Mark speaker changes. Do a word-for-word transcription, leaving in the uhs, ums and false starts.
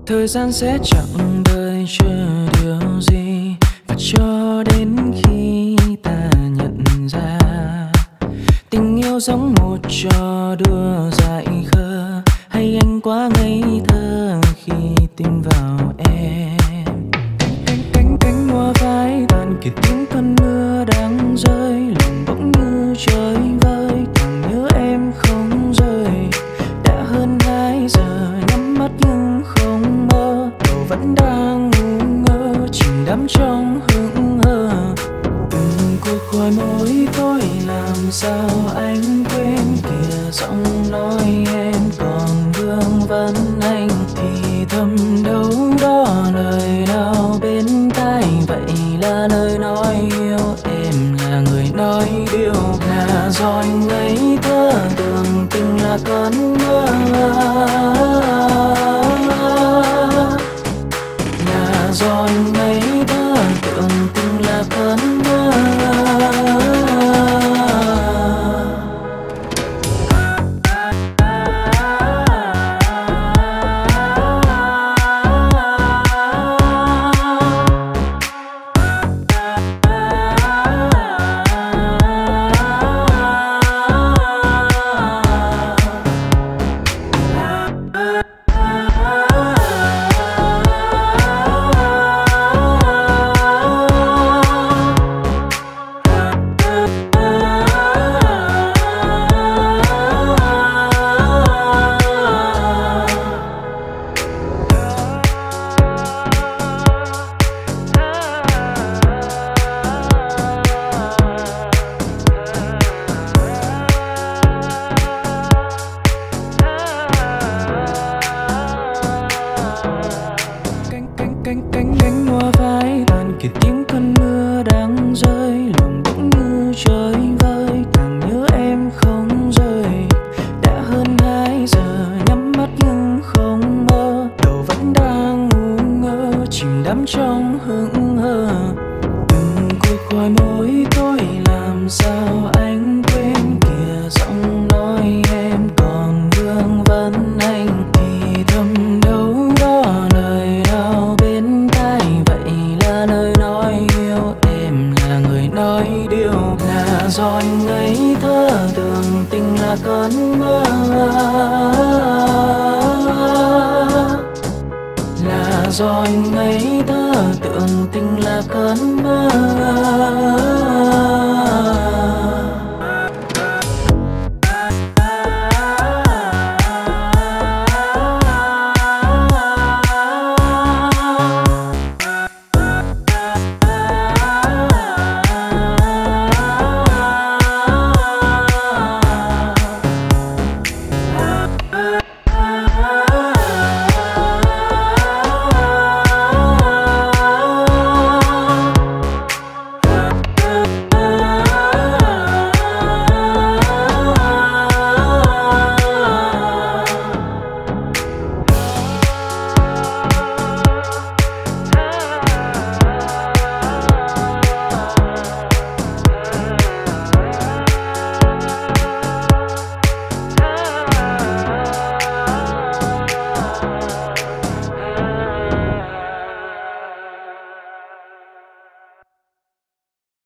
Speaker 1: Thời gian sẽ chẳng đợi chờ điều gì, và cho đến khi ta nhận ra tình yêu giống một trò đùa dại khờ, hay anh quá ngây thơ khi tin vào em. Cánh cánh cánh hoa vai tàn kiệt tiếng cơn mưa đang rơi, lòng bỗng như chơi vơi, càng nhớ em không rời. Đã hơn hai giờ nhắm mắt nhưng không mơ, đầu vẫn đang ngu ngơ chìm đắm trong hững hờ. Từng cuộc gọi mỗi tối làm sao anh quên kìa giọng nói em còn vương vấn anh, thì thầm đâu đó lời nào bên tai, vậy là lời nói yêu em, là người nói điều. Là do anh ngây thơ tưởng tình là cơn mơ, là do anh ngây thơ tưởng tình là cơn mơ. Cánh cánh cánh hoa vai tàn kiệt tiếng cơn mưa đang rơi, lòng bỗng như chơi vơi, càng nhớ em không rời. Đã hơn hai giờ nhắm mắt nhưng không mơ, đầu vẫn đang ngu ngơ chìm đắm trong hững hờ. Từng cuộc gọi mỗi tối làm sao anh quên kìa giọng nói em còn vương vấn anh, thì thầm đâu đó lời nào bên tai, vậy là lời nói yêu em, là người nói điều. Là do anh ngây thơ tưởng tình là cơn mơ, là do anh ngây thơ tưởng tình là cơn mơ.